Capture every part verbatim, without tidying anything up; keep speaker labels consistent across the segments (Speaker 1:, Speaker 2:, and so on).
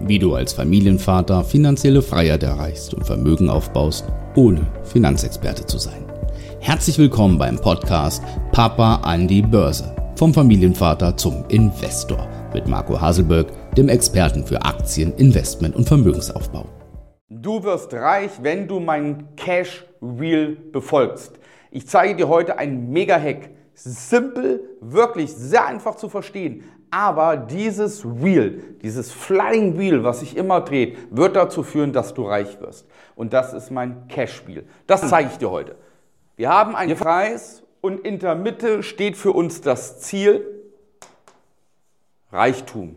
Speaker 1: wie du als Familienvater finanzielle Freiheit erreichst und Vermögen aufbaust, ohne Finanzexperte zu sein. Herzlich willkommen beim Podcast Papa an die Börse. Vom Familienvater zum Investor mit Marco Haselberg, dem Experten für Aktien, Investment und Vermögensaufbau.
Speaker 2: Du wirst reich, wenn du meinen Cash Wheel befolgst. Ich zeige dir heute einen Mega-Hack. Simpel, wirklich sehr einfach zu verstehen. Aber dieses Wheel, dieses Flying Wheel, was sich immer dreht, wird dazu führen, dass du reich wirst. Und das ist mein Cash Wheel. Das zeige ich dir heute. Wir haben einen Preis und in der Mitte steht für uns das Ziel Reichtum.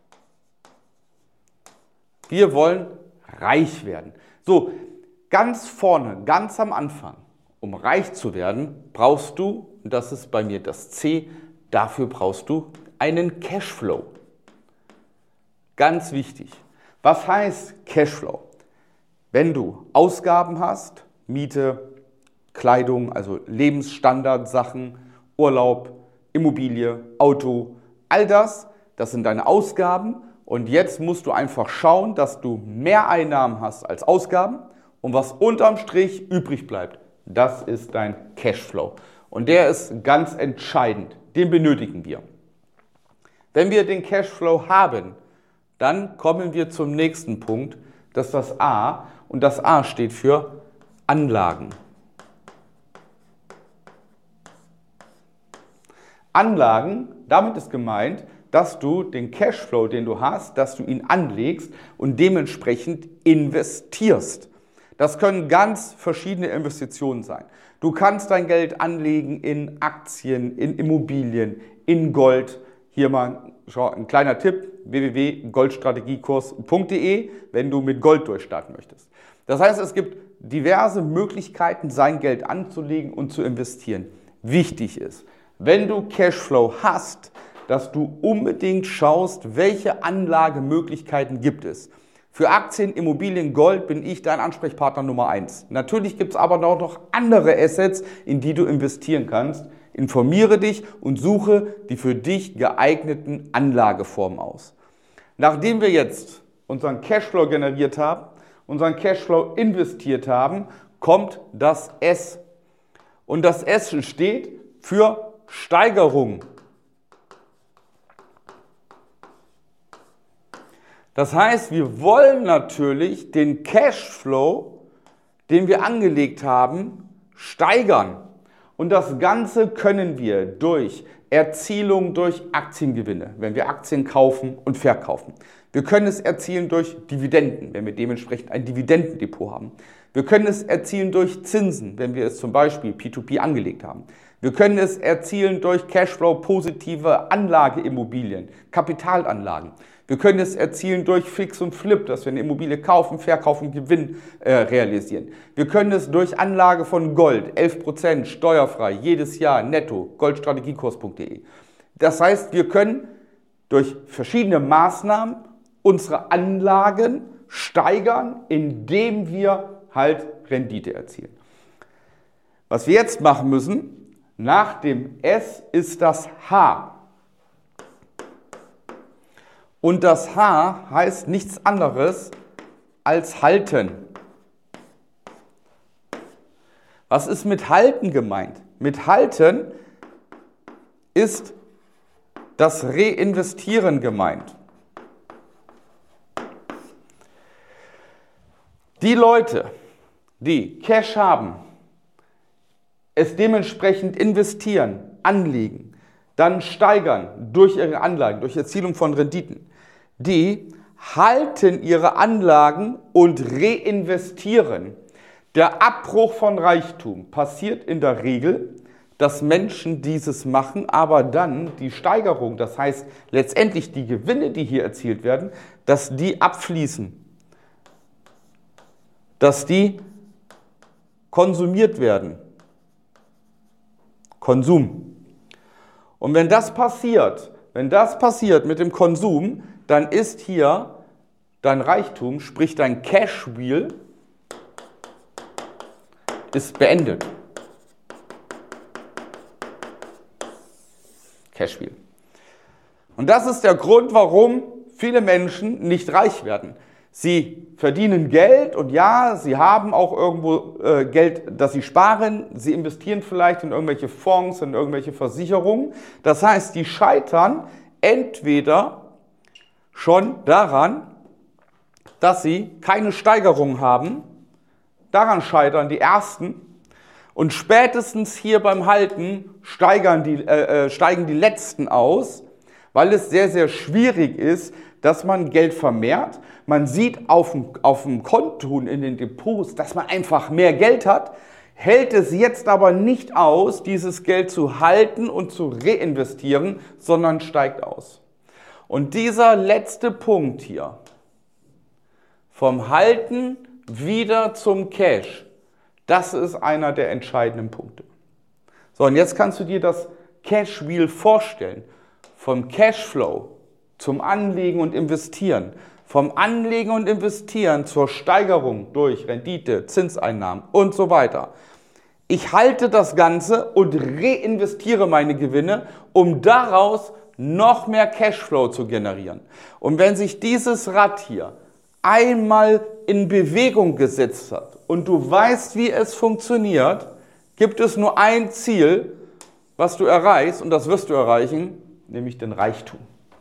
Speaker 2: Wir wollen reich werden. So, ganz vorne, ganz am Anfang, um reich zu werden, brauchst du, und das ist bei mir das C, dafür brauchst du einen Cashflow. Ganz wichtig. Was heißt Cashflow? Wenn du Ausgaben hast, Miete, Kleidung, also Lebensstandardsachen, Urlaub, Immobilie, Auto, all das, das sind deine Ausgaben. Und jetzt musst du einfach schauen, dass du mehr Einnahmen hast als Ausgaben und was unterm Strich übrig bleibt. Das ist dein Cashflow. Und der ist ganz entscheidend. Den benötigen wir. Wenn wir den Cashflow haben, dann kommen wir zum nächsten Punkt. Das ist das A. Und das A steht für Anlagen. Anlagen, damit ist gemeint, dass du den Cashflow, den du hast, dass du ihn anlegst und dementsprechend investierst. Das können ganz verschiedene Investitionen sein. Du kannst dein Geld anlegen in Aktien, in Immobilien, in Gold. Hier mal ein kleiner Tipp, w w w punkt goldstrategiekurs punkt d e, wenn du mit Gold durchstarten möchtest. Das heißt, es gibt diverse Möglichkeiten, sein Geld anzulegen und zu investieren. Wichtig ist, wenn du Cashflow hast, dass du unbedingt schaust, welche Anlagemöglichkeiten gibt es. Für Aktien, Immobilien, Gold bin ich dein Ansprechpartner Nummer eins. Natürlich gibt es aber auch noch andere Assets, in die du investieren kannst. Informiere dich und suche die für dich geeigneten Anlageformen aus. Nachdem wir jetzt unseren Cashflow generiert haben, unseren Cashflow investiert haben, kommt das S. Und das S steht für Steigerung. Das heißt, wir wollen natürlich den Cashflow, den wir angelegt haben, steigern. Und das Ganze können wir durch Erzielung durch Aktiengewinne, wenn wir Aktien kaufen und verkaufen. Wir können es erzielen durch Dividenden, wenn wir dementsprechend ein Dividendendepot haben. Wir können es erzielen durch Zinsen, wenn wir es zum Beispiel P zwei P angelegt haben. Wir können es erzielen durch Cashflow-positive Anlageimmobilien, Kapitalanlagen. Wir können es erzielen durch Fix und Flip, dass wir eine Immobilie kaufen, verkaufen, Gewinn äh, realisieren. Wir können es durch Anlage von Gold, elf Prozent steuerfrei, jedes Jahr netto, goldstrategiekurs punkt d e. Das heißt, wir können durch verschiedene Maßnahmen unsere Anlagen steigern, indem wir halt Rendite erzielen. Was wir jetzt machen müssen, nach dem S ist das H. Und das H heißt nichts anderes als halten. Was ist mit halten gemeint? Mit halten ist das Reinvestieren gemeint. Die Leute, die Cash haben, es dementsprechend investieren, anlegen, dann steigern durch ihre Anlagen, durch Erzielung von Renditen, die halten ihre Anlagen und reinvestieren. Der Abbruch von Reichtum passiert in der Regel, dass Menschen dieses machen, aber dann die Steigerung, das heißt letztendlich die Gewinne, die hier erzielt werden, dass die abfließen, dass die konsumiert werden. Konsum. Und wenn das passiert, wenn das passiert mit dem Konsum, dann ist hier dein Reichtum, sprich dein Cash Wheel, ist beendet. Cash Wheel. Und das ist der Grund, warum viele Menschen nicht reich werden. Sie verdienen Geld und ja, sie haben auch irgendwo äh, Geld, das sie sparen. Sie investieren vielleicht in irgendwelche Fonds, in irgendwelche Versicherungen. Das heißt, die scheitern entweder schon daran, dass sie keine Steigerung haben. Daran scheitern die Ersten. Und spätestens hier beim Halten steigern die, äh, steigen die Letzten aus, weil es sehr, sehr schwierig ist, dass man Geld vermehrt. Man sieht auf dem, auf dem Konto in den Depots, dass man einfach mehr Geld hat, hält es jetzt aber nicht aus, dieses Geld zu halten und zu reinvestieren, sondern steigt aus. Und dieser letzte Punkt hier, vom Halten wieder zum Cash, das ist einer der entscheidenden Punkte. So, und jetzt kannst du dir das Cash Wheel vorstellen. Vom Cashflow zum Anlegen und Investieren, vom Anlegen und Investieren zur Steigerung durch Rendite, Zinseinnahmen und so weiter. Ich halte das Ganze und reinvestiere meine Gewinne, um daraus noch mehr Cashflow zu generieren. Und wenn sich dieses Rad hier einmal in Bewegung gesetzt hat und du weißt, wie es funktioniert, gibt es nur ein Ziel, was du erreichst, und das wirst du erreichen, nämlich den Reichtum.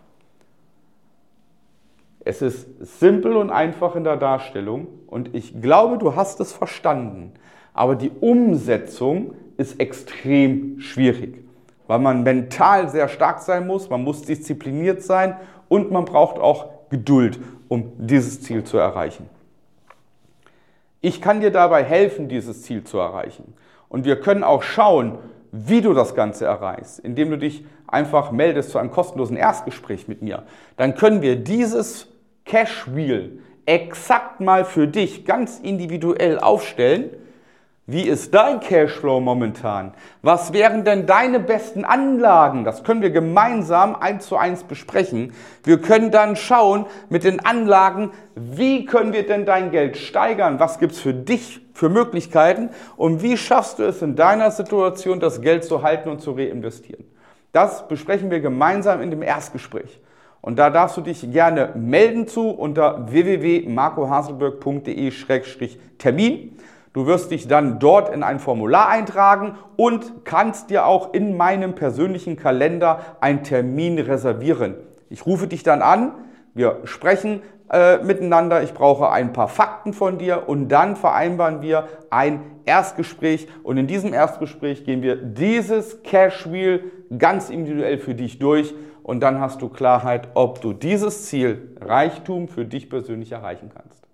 Speaker 2: Es ist simpel und einfach in der Darstellung und ich glaube, du hast es verstanden. Aber die Umsetzung ist extrem schwierig, weil man mental sehr stark sein muss, man muss diszipliniert sein und man braucht auch Geduld, um dieses Ziel zu erreichen. Ich kann dir dabei helfen, dieses Ziel zu erreichen. Und wir können auch schauen, wie du das Ganze erreichst, indem du dich einfach meldest zu einem kostenlosen Erstgespräch mit mir. Dann können wir dieses Cash Wheel exakt mal für dich ganz individuell aufstellen. Wie ist dein Cashflow momentan? Was wären denn deine besten Anlagen? Das können wir gemeinsam eins zu eins besprechen. Wir können dann schauen mit den Anlagen, wie können wir denn dein Geld steigern? Was gibt es für dich für Möglichkeiten? Und wie schaffst du es in deiner Situation, das Geld zu halten und zu reinvestieren? Das besprechen wir gemeinsam in dem Erstgespräch. Und da darfst du dich gerne melden zu unter w w w punkt marco haselberg punkt de Schrägstrich Termin. Du wirst dich dann dort in ein Formular eintragen und kannst dir auch in meinem persönlichen Kalender einen Termin reservieren. Ich rufe dich dann an, wir sprechen äh, miteinander, ich brauche ein paar Fakten von dir und dann vereinbaren wir ein Erstgespräch. Und in diesem Erstgespräch gehen wir dieses Cash Wheel ganz individuell für dich durch und dann hast du Klarheit, ob du dieses Ziel Reichtum für dich persönlich erreichen kannst.